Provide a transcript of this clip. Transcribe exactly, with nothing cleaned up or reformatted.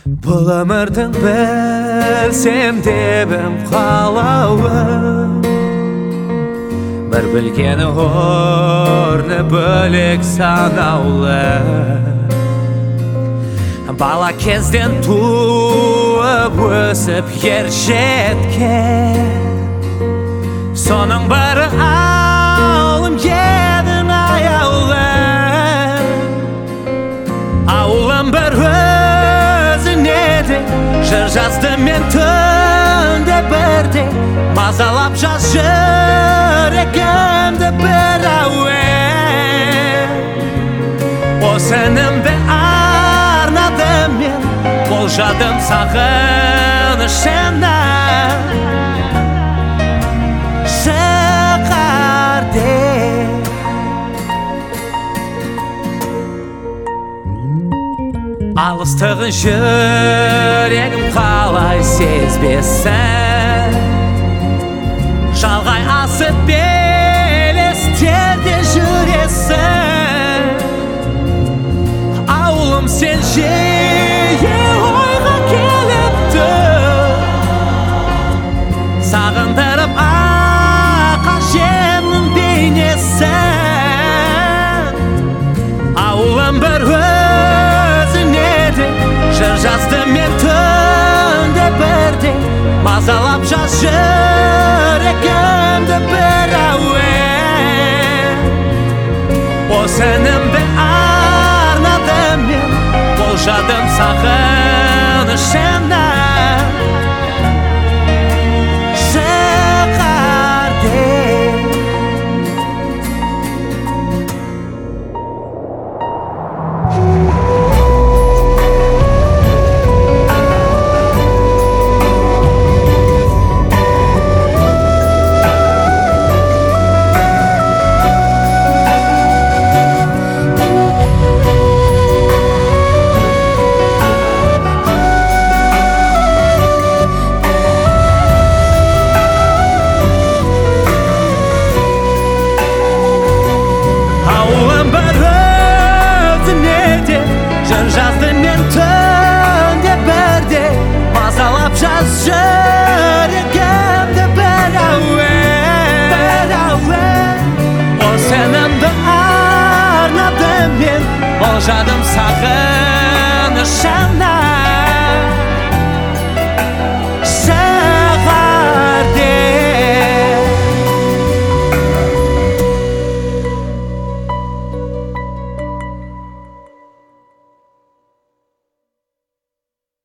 Бұл өмірдің білсем дебім қалауы, бір білгені орны бөлек санаулы. Бала кезден туып өсіп ер жеткен, соның бәрі ауылым едің аяулы. Ауылым бір өзіне де жыр жазды мен түнде бірде, мазалап жаз жүрегімді бір әуен. Осынымды арнадым мен, болжадым сағынышына. Шығар деп алыстығын жүрегім қалай сезбесін, жалғай асып белестерде жүресің. Ауылым сен жиі ойға келіп тұр, сағындырып ақа жемнің бейнесін. Ауылым бір өзіне де жыр жазды мен түнде бірде, мазалап жаз жүрегімді бір әуен. Осынымды арнадым мен, болжадым сағынышына. Шығар деп жазды мен түнде бірде, мазалап жаз жүрегімді бір әуен. Осынымды арнадым мен, болжадым сағынышына.